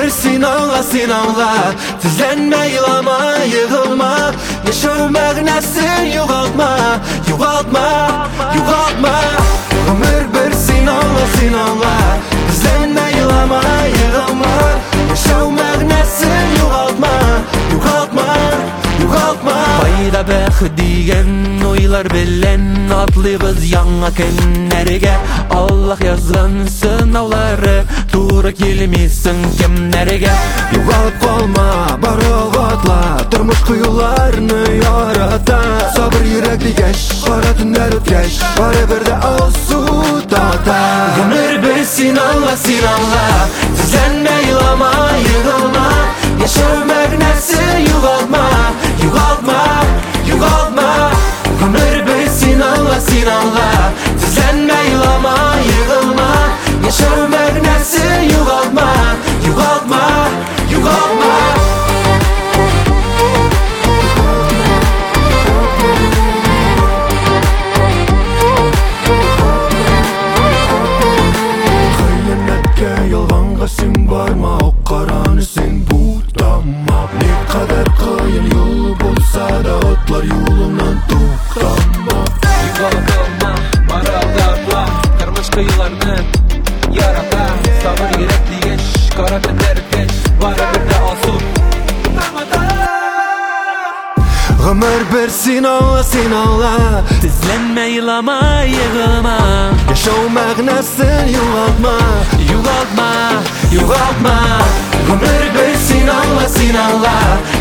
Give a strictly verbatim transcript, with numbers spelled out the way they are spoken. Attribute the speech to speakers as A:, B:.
A: bir sinanla sinanla. Tizlenme, yılama, yığılma. Yaşam məğnəsin yoğaltma, yoğaltma, yoğaltma. Ömür bir sinanla sinanla. Tizlenme, yılama, yığılma. Yaşam məğnəsin yoğaltma, yoğaltma, yoğaltma. Bayda bəx diyen oylar bilen atlıyız yana kenlerge. Allah yazgan sınavları tura kelmesin kimlerge. Yoğalıp kalma barağatla, turmuş kuyularını yarata. Sabır yürekli geç, kara tünler ötgeç, bari bir de olsu tata. Ömür bir sinanla sinanla. Tizlenme, yılama, yığılma. Yaşar məğnəsin yoğaltma, yoğaltma, yoğaltma. Ömür bir sinanla sinanla. Tizlenme, yılama, yığılma. Yaşar məğnəsin yoğaltma, yoğaltma, yoğaltma. Xəyanətə, yalğanğa sen barma, o qaranı sen budama. Ne kadar kıyın yol bulsa da otlar yolundan tuktama.
B: Yıkılma, marallarla kırmış kıyılarını yarata. Sabır yürekli geç, kara tünler geç, bari bir de olsun
A: Ömür bir sinanla sinanla.
B: Tizlenme, yılama, yığılma.
A: Yaşam məğnəsin yoğaltma,
B: Yoğaltma,
A: yoğaltma. Ömür bir sinanla sinanla.